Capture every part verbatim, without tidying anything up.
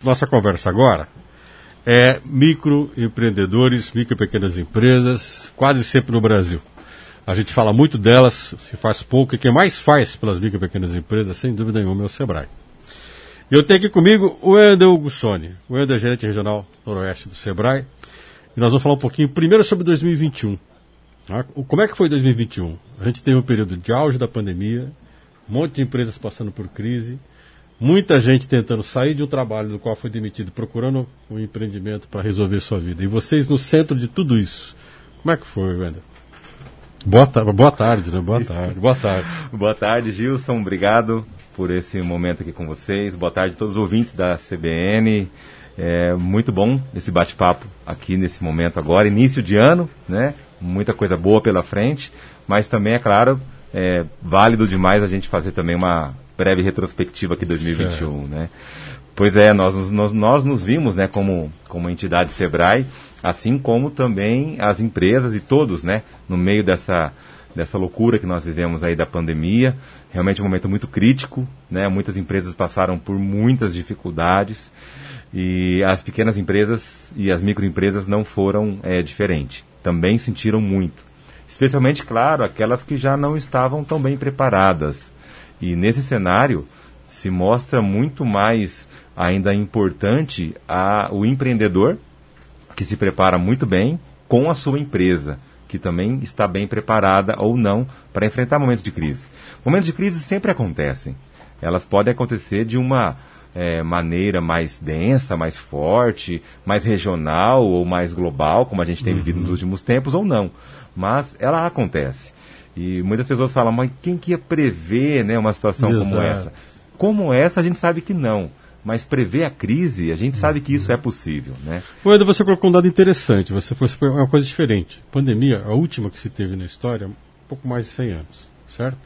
nossa conversa agora é microempreendedores, micro e pequenas empresas, quase sempre no Brasil. A gente fala muito delas, se faz pouco, e quem mais faz pelas micro e pequenas empresas, sem dúvida nenhuma, é o Sebrae. E eu tenho aqui comigo o Wendel Gussoni. O Wendel é gerente regional noroeste do Sebrae. E nós vamos falar um pouquinho primeiro sobre dois mil e vinte e um. Como é que foi dois mil e vinte e um? A gente teve um período de auge da pandemia, um monte de empresas passando por crise, muita gente tentando sair de um trabalho do qual foi demitido, procurando um empreendimento para resolver sua vida. E vocês no centro de tudo isso. Como é que foi, Wendel? Boa, ta- boa tarde, né? Boa Isso. tarde. Boa tarde. Boa tarde, Gilson. Obrigado por esse momento aqui com vocês. Boa tarde a todos os ouvintes da C B N. É muito bom esse bate-papo aqui nesse momento agora, início de ano, né? Muita coisa boa pela frente, mas também, é claro, é válido demais a gente fazer também uma breve retrospectiva aqui dois mil e vinte e um, certo. Né? Pois é, nós, nós, nós nos vimos, né, como, como entidade Sebrae, assim como também as empresas e todos, né, no meio dessa, dessa loucura que nós vivemos aí da pandemia. Realmente um momento muito crítico, né? Muitas empresas passaram por muitas dificuldades e as pequenas empresas e as microempresas não foram é, diferentes. Também sentiram muito. Especialmente, claro, aquelas que já não estavam tão bem preparadas. E nesse cenário se mostra muito mais ainda importante a, o empreendedor que se prepara muito bem com a sua empresa, que também está bem preparada ou não para enfrentar momentos de crise. Momentos de crise sempre acontecem. Elas podem acontecer de uma é, maneira mais densa, mais forte, mais regional ou mais global, como a gente tem uhum. vivido nos últimos tempos, ou não. Mas ela acontece. E muitas pessoas falam, mas quem que ia prever, né, uma situação Exato. Como essa? Como essa, a gente sabe que não. Mas prever a crise, a gente sabe que isso é possível, né? Wendel, você colocou um dado interessante. Você foi uma coisa diferente. Pandemia, a última que se teve na história, um pouco mais de cem anos, certo?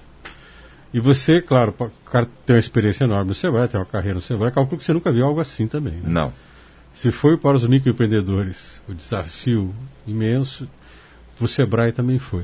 E você, claro, tem uma experiência enorme no Sebrae, tem uma carreira no Sebrae, calculo que você nunca viu algo assim também, né? Não. Se foi para os microempreendedores o desafio imenso, o Sebrae também foi.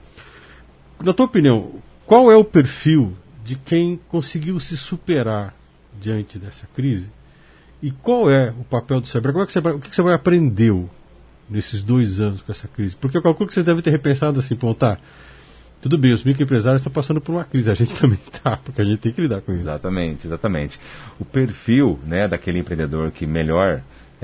Na tua opinião, qual é o perfil de quem conseguiu se superar diante dessa crise? E qual é o papel do Sebrae? Como é que o Sebrae, o que o Sebrae aprendeu nesses dois anos com essa crise? Porque eu calculo que você deve ter repensado assim, pô, tá, tudo bem, os microempresários estão passando por uma crise, a gente também está, porque a gente tem que lidar com isso. Exatamente, exatamente. O perfil, né, daquele empreendedor que melhor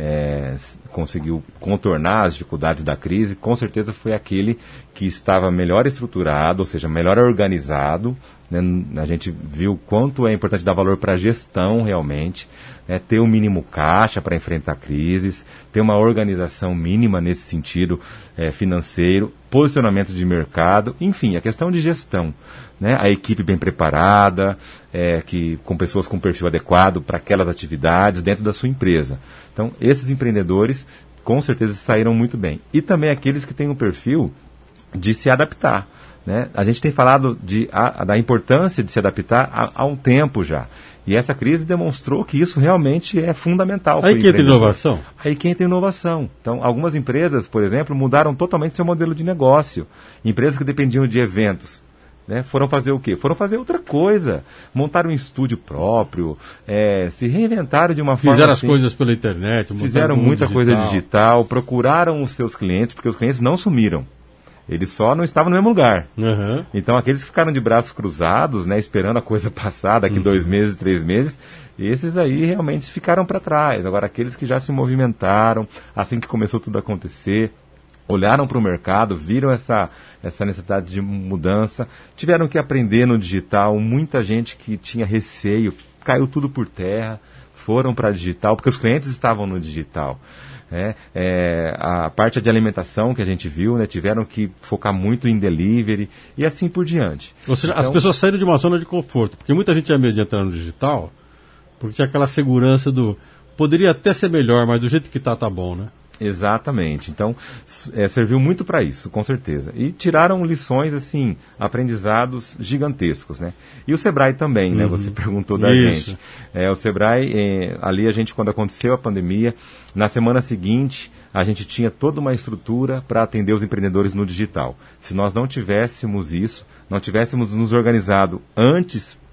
é, conseguiu contornar as dificuldades da crise, com certeza foi aquele que estava melhor estruturado, ou seja, melhor organizado, né? A gente viu quanto é importante dar valor para a gestão realmente, né? Ter um mínimo caixa para enfrentar crises, ter uma organização mínima nesse sentido é, financeiro, posicionamento de mercado, enfim, a questão de gestão, né? A equipe bem preparada, é, que, com pessoas com perfil adequado para aquelas atividades dentro da sua empresa. Então, esses empreendedores com certeza saíram muito bem. E também aqueles que têm um perfil de se adaptar. Né? A gente tem falado de, a, da importância de se adaptar há, há um tempo já. E essa crise demonstrou que isso realmente é fundamental. Aí que entra inovação. Aí que entra inovação. Então, algumas empresas, por exemplo, mudaram totalmente seu modelo de negócio. Empresas que dependiam de eventos, né, foram fazer o quê? Foram fazer outra coisa. Montaram um estúdio próprio, é, se reinventaram de uma fizeram forma... Fizeram as assim, coisas pela internet. Fizeram muita digital. coisa digital, procuraram os seus clientes, porque os clientes não sumiram. Eles só não estavam no mesmo lugar. Uhum. Então, aqueles que ficaram de braços cruzados, né, esperando a coisa passar daqui uhum. dois meses, três meses, esses aí realmente ficaram para trás. Agora, aqueles que já se movimentaram, assim que começou tudo a acontecer, olharam para o mercado, viram essa, essa necessidade de mudança, tiveram que aprender no digital. Muita gente que tinha receio, caiu tudo por terra, foram para digital, porque os clientes estavam no digital. É, é, a parte de alimentação que a gente viu, né, tiveram que focar muito em delivery e assim por diante. Ou seja, então, as pessoas saíram de uma zona de conforto, porque muita gente tinha medo de entrar no digital, porque tinha aquela segurança do poderia até ser melhor, mas do jeito que está, tá bom, né? Exatamente. Então, é, serviu muito para isso, com certeza. E tiraram lições, assim, aprendizados gigantescos, né? E o Sebrae também, uhum. né? Você perguntou da isso. gente. É, o Sebrae, é, ali a gente, quando aconteceu a pandemia, na semana seguinte, a gente tinha toda uma estrutura para atender os empreendedores no digital. Se nós não tivéssemos isso, não tivéssemos nos organizado antes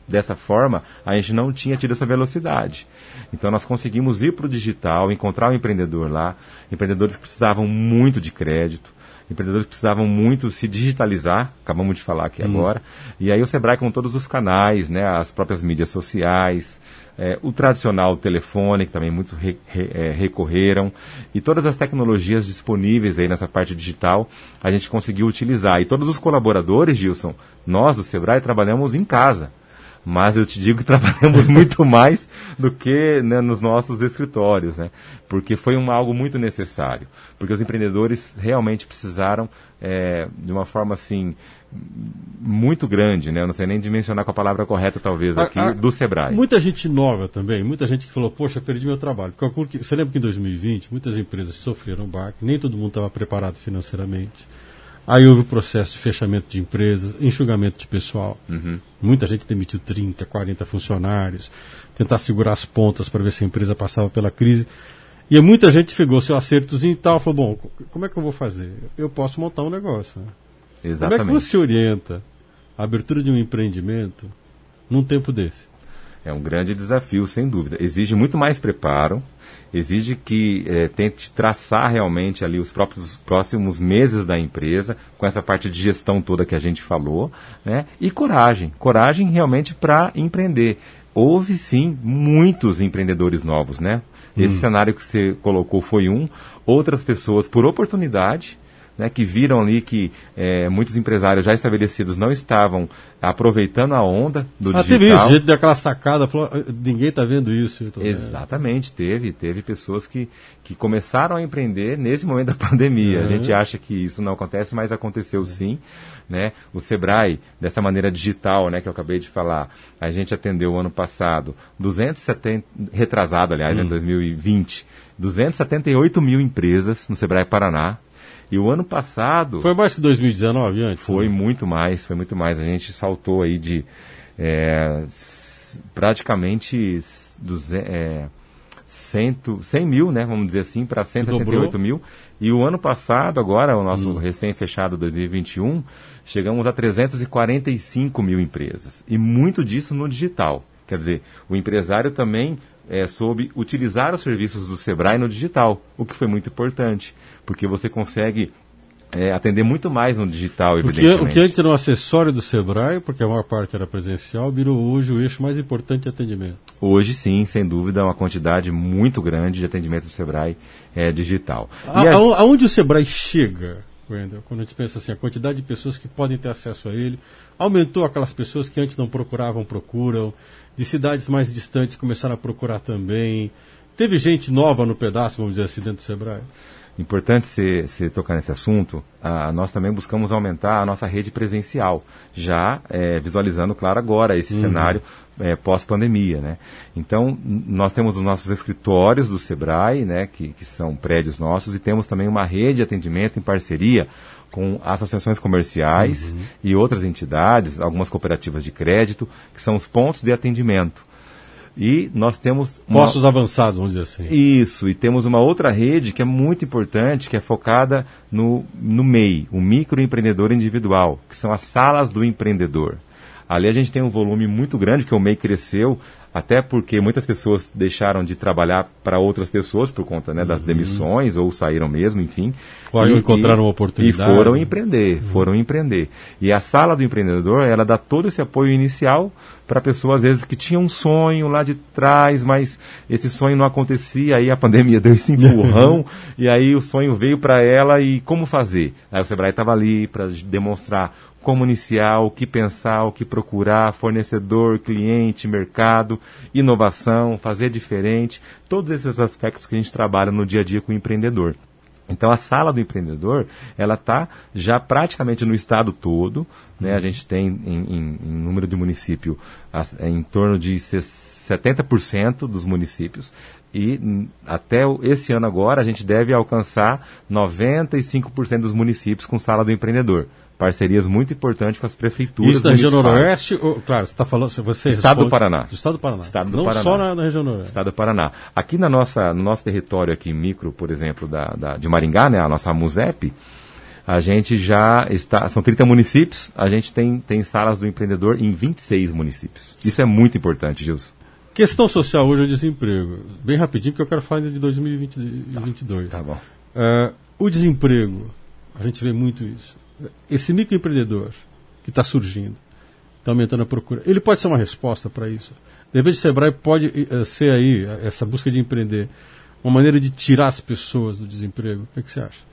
dessa forma, a gente não tinha tido essa velocidade. Então nós conseguimos ir para o digital, encontrar o empreendedor lá, empreendedores que precisavam muito de crédito, empreendedores que precisavam muito se digitalizar, acabamos de falar aqui hum. agora, e aí o Sebrae com todos os canais, né, as próprias mídias sociais, É, o tradicional telefone, que também muitos re, re, é, recorreram, e todas as tecnologias disponíveis aí nessa parte digital, a gente conseguiu utilizar. E todos os colaboradores, Gilson, nós do Sebrae trabalhamos em casa, mas eu te digo que trabalhamos muito mais do que, né, nos nossos escritórios, né? Porque foi um, algo muito necessário, porque os empreendedores realmente precisaram, é, de uma forma assim, muito grande, né? Eu não sei nem dimensionar com a palavra correta, talvez, aqui, a, a, do Sebrae. Muita gente nova também, muita gente que falou, poxa, perdi meu trabalho. Porque, você lembra que em dois mil e vinte, muitas empresas sofreram baque, nem todo mundo estava preparado financeiramente. Aí houve o processo de fechamento de empresas, enxugamento de pessoal. Uhum. Muita gente demitiu trinta, quarenta funcionários, tentar segurar as pontas para ver se a empresa passava pela crise. E muita gente pegou seu acertozinho e tal, falou, bom, como é que eu vou fazer? Eu posso montar um negócio, né? Exatamente. Como é que você orienta a abertura de um empreendimento num tempo desse? É um grande desafio, sem dúvida. Exige muito mais preparo, exige que é, tente traçar realmente ali os próprios próximos meses da empresa, com essa parte de gestão toda que a gente falou, né? E coragem, coragem realmente para empreender. Houve sim muitos empreendedores novos, né? Esse hum. cenário que você colocou foi um, outras pessoas por oportunidade, né, que viram ali que é, muitos empresários já estabelecidos não estavam aproveitando a onda do ah, digital. Teve isso, a gente deu aquela sacada, falou, ninguém está vendo isso. Exatamente, teve, teve pessoas que, que começaram a empreender nesse momento da pandemia. É. A gente acha que isso não acontece, mas aconteceu é. sim. Né? O Sebrae, dessa maneira digital, né, que eu acabei de falar, a gente atendeu o ano passado, duzentos e setenta, retrasado aliás, hum. em dois mil e vinte, duzentos e setenta e oito mil empresas no Sebrae Paraná. E o ano passado... Foi mais que dois mil e dezenove antes? Foi né? muito mais, foi muito mais. A gente saltou aí de é, praticamente duzentos, é, cem mil, né, vamos dizer assim, para cento e setenta e oito mil. E o ano passado, agora, o nosso hum. recém-fechado dois mil e vinte e um, chegamos a trezentos e quarenta e cinco mil empresas. E muito disso no digital. Quer dizer, o empresário também... É, soube utilizar os serviços do Sebrae no digital, o que foi muito importante, porque você consegue é, atender muito mais no digital, evidentemente. O que, o que antes era um acessório do Sebrae, porque a maior parte era presencial, virou hoje o eixo mais importante de atendimento. Hoje sim, sem dúvida, uma quantidade muito grande de atendimento do Sebrae é, digital. A, a... Aonde o Sebrae chega, Wendel, quando a gente pensa assim, a quantidade de pessoas que podem ter acesso a ele, aumentou aquelas pessoas que antes não procuravam, procuram, de cidades mais distantes começaram a procurar também. Teve gente nova no pedaço, vamos dizer assim, dentro do Sebrae? Importante você tocar nesse assunto, ah, nós também buscamos aumentar a nossa rede presencial, já é, visualizando, claro, agora esse uhum. cenário é, pós-pandemia, né? Então, nós temos os nossos escritórios do Sebrae, né, que, que são prédios nossos, e temos também uma rede de atendimento em parceria com associações comerciais uhum. e outras entidades, algumas cooperativas de crédito, que são os pontos de atendimento. E nós temos... Uma... Postos avançados, vamos dizer assim. Isso, e temos uma outra rede que é muito importante, que é focada no, no M E I, o microempreendedor individual, que são as salas do empreendedor. Ali a gente tem um volume muito grande, que o M E I cresceu, até porque muitas pessoas deixaram de trabalhar para outras pessoas por conta, né, das uhum. demissões, ou saíram mesmo, enfim. Ou e, encontraram uma oportunidade. E foram empreender, uhum. foram empreender. E a sala do empreendedor, ela dá todo esse apoio inicial para pessoas, às vezes, que tinham um sonho lá de trás, mas esse sonho não acontecia, aí a pandemia deu esse empurrão, e aí o sonho veio para ela, e como fazer? Aí o Sebrae estava ali para demonstrar como iniciar, o que pensar, o que procurar, fornecedor, cliente, mercado, inovação, fazer diferente, todos esses aspectos que a gente trabalha no dia a dia com o empreendedor. Então, a sala do empreendedor, ela está já praticamente no estado todo, né? A gente tem em, em, em número de município em torno de setenta por cento dos municípios, e até esse ano agora a gente deve alcançar noventa e cinco por cento dos municípios com sala do empreendedor. Parcerias muito importantes com as prefeituras Isso na região noroeste, ou, claro, você está falando... Você Estado do Paraná. Do Estado do Paraná. Estado do Não Paraná. só na, na região noroeste. Estado do Paraná. Aqui na nossa, no nosso território aqui micro, por exemplo, da, da, de Maringá, né, a nossa AMUSEP, A gente já está, são trinta municípios, a gente tem, tem salas do empreendedor em vinte e seis municípios. Isso é muito importante, Gilson. Questão social hoje é o desemprego. Bem rapidinho, porque eu quero falar de dois mil e vinte e dois. Tá, tá bom. Uh, o desemprego, a gente vê muito isso. Esse microempreendedor que está surgindo, está aumentando a procura, ele pode ser uma resposta para isso? De repente o Sebrae pode uh, ser aí, essa busca de empreender, uma maneira de tirar as pessoas do desemprego. O que, é que você acha?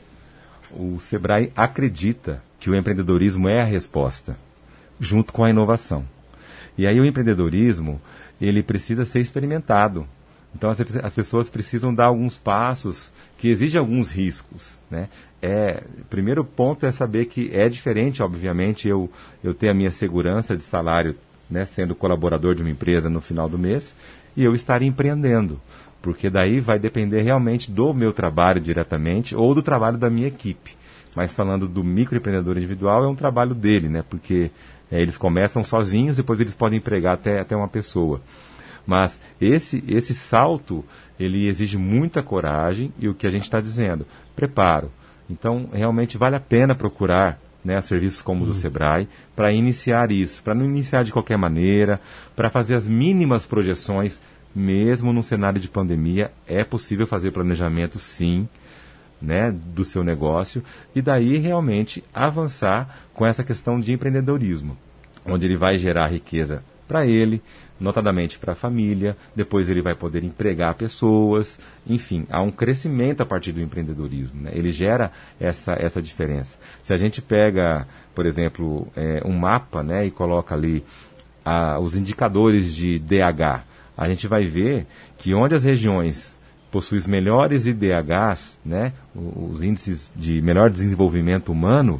O Sebrae acredita que o empreendedorismo é a resposta, junto com a inovação. E aí o empreendedorismo, ele precisa ser experimentado. Então as, as pessoas precisam dar alguns passos que exigem alguns riscos, né? É, primeiro ponto é saber que é diferente, obviamente, eu, eu ter a minha segurança de salário, né, sendo colaborador de uma empresa no final do mês, e eu estar empreendendo. Porque daí vai depender realmente do meu trabalho diretamente ou do trabalho da minha equipe. Mas falando do microempreendedor individual, é um trabalho dele, né? Porque é, eles começam sozinhos, depois eles podem empregar até, até uma pessoa. Mas esse, esse salto, ele exige muita coragem e o que a gente está dizendo, preparo. Então, realmente vale a pena procurar, né, serviços como o do Sebrae para iniciar isso, para não iniciar de qualquer maneira, para fazer as mínimas projeções. Mesmo num cenário de pandemia, é possível fazer planejamento, sim, né, do seu negócio, e daí realmente avançar com essa questão de empreendedorismo, onde ele vai gerar riqueza para ele, notadamente para a família, depois ele vai poder empregar pessoas, enfim, há um crescimento a partir do empreendedorismo, né? Ele gera essa, essa diferença. Se a gente pega, por exemplo, é, um mapa, né, e coloca ali ah, os indicadores de D H, a gente vai ver que onde as regiões possuem os melhores I D Hs, né, os índices de melhor desenvolvimento humano,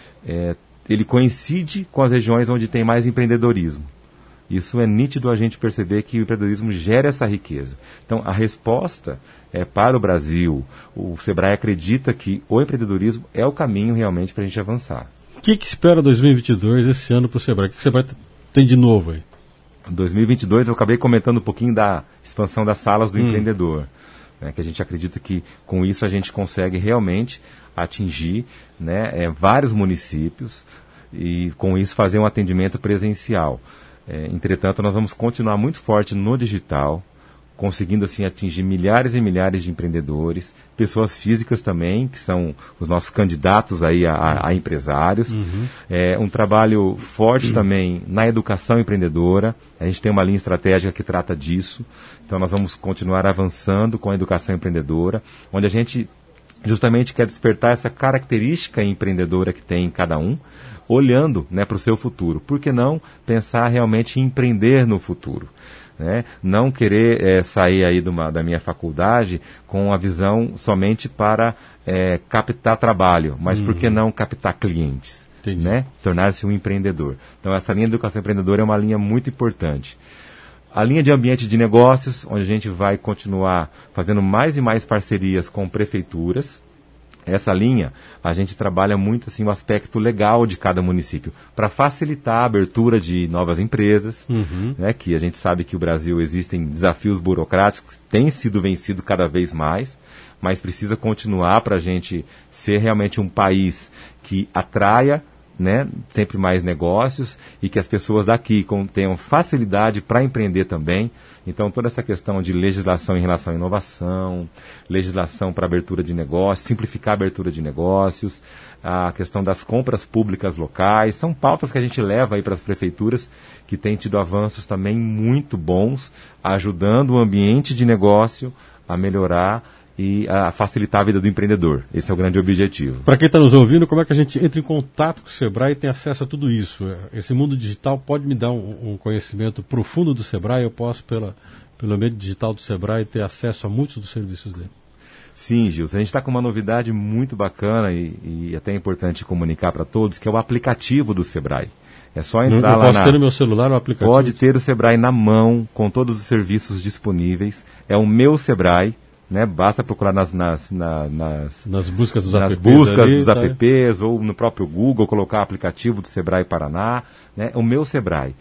é, ele coincide com as regiões onde tem mais empreendedorismo. Isso é nítido a gente perceber que o empreendedorismo gera essa riqueza. Então, a resposta é para o Brasil. O Sebrae acredita que o empreendedorismo é o caminho realmente para a gente avançar. O que, que espera dois mil e vinte e dois esse ano para o Sebrae? O que, que o Sebrae tem de novo aí? dois mil e vinte e dois eu acabei comentando um pouquinho da expansão das salas do hum. empreendedor, né, que a gente acredita que com isso a gente consegue realmente atingir, né, é, vários municípios e com isso fazer um atendimento presencial. É, entretanto, nós vamos continuar muito forte no digital, conseguindo assim atingir milhares e milhares de empreendedores, pessoas físicas também, que são os nossos candidatos aí a, a, a empresários. Uhum. É, um trabalho forte uhum. também na educação empreendedora. A gente tem uma linha estratégica que trata disso. Então nós vamos continuar avançando com a educação empreendedora, onde a gente justamente quer despertar essa característica empreendedora que tem em cada um, olhando, né, para o seu futuro. Por que não pensar realmente em empreender no futuro? Né? Não querer é, sair aí de uma, da minha faculdade com a visão somente para é, captar trabalho, mas uhum. por que não captar clientes? Né? Tornar-se um empreendedor. Então essa linha de educação empreendedora é uma linha muito importante. A linha de ambiente de negócios, onde a gente vai continuar fazendo mais e mais parcerias com prefeituras. Essa linha, a gente trabalha muito assim, o aspecto legal de cada município, para facilitar a abertura de novas empresas, uhum. né, que a gente sabe que o Brasil existem desafios burocráticos, tem sido vencido cada vez mais, mas precisa continuar para a gente ser realmente um país que atraia, né, sempre mais negócios e que as pessoas daqui com, tenham facilidade para empreender também. Então, toda essa questão de legislação em relação à inovação, legislação para abertura de negócios, simplificar a abertura de negócios, a questão das compras públicas locais, são pautas que a gente leva aí para as prefeituras que têm tido avanços também muito bons, ajudando o ambiente de negócio a melhorar e a facilitar a vida do empreendedor. Esse é o grande objetivo. Para quem está nos ouvindo, como é que a gente entra em contato com o Sebrae e tem acesso a tudo isso? Esse mundo digital pode me dar um, um conhecimento profundo do Sebrae? Eu posso, pela, pelo meio digital do Sebrae, ter acesso a muitos dos serviços dele? Sim, Gilson. A gente está com uma novidade muito bacana e, e até é importante comunicar para todos, que é o aplicativo do Sebrae. É só entrar eu, eu lá posso na... ter no meu celular o aplicativo? Pode ter o Sebrae na mão, com todos os serviços disponíveis. É o Meu Sebrae. Né? Basta procurar nas, nas, nas, nas, nas buscas dos nas apps, buscas ali, dos tá? apps ou no próprio Google, colocar o aplicativo do Sebrae Paraná, né? O Meu Sebrae.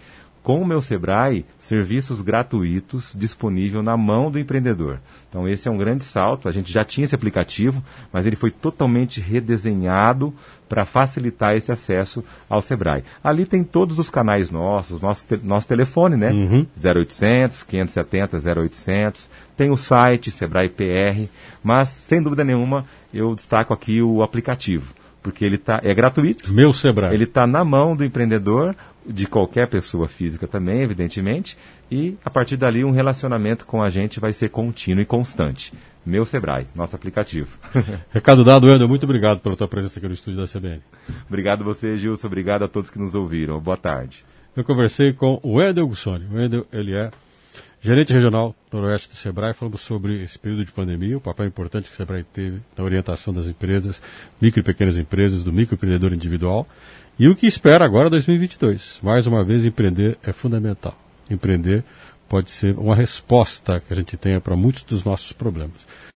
com o Meu Sebrae, serviços gratuitos disponível na mão do empreendedor. Então esse é um grande salto, a gente já tinha esse aplicativo, mas ele foi totalmente redesenhado para facilitar esse acesso ao Sebrae. Ali tem todos os canais nossos, nosso, te, nosso telefone, né? Uhum. zero oitocentos, quinhentos e setenta, zero oitocentos, tem o site Sebrae P R, mas sem dúvida nenhuma eu destaco aqui o aplicativo, porque ele tá, é gratuito. Meu Sebrae. Ele está na mão do empreendedor, de qualquer pessoa física também, evidentemente, e a partir dali um relacionamento com a gente vai ser contínuo e constante. Meu Sebrae, nosso aplicativo. Recado dado, Wendel, muito obrigado pela tua presença aqui no estúdio da C B N. Obrigado a você, Gilson, obrigado a todos que nos ouviram. Boa tarde. Eu conversei com o Wendel Gussoni. O Wendel, ele é gerente regional noroeste do Sebrae. Falamos sobre esse período de pandemia, o papel importante que o Sebrae teve na orientação das empresas, micro e pequenas empresas, do microempreendedor individual, e o que espera agora dois mil e vinte e dois. Mais uma vez, empreender é fundamental. Empreender pode ser uma resposta que a gente tenha para muitos dos nossos problemas.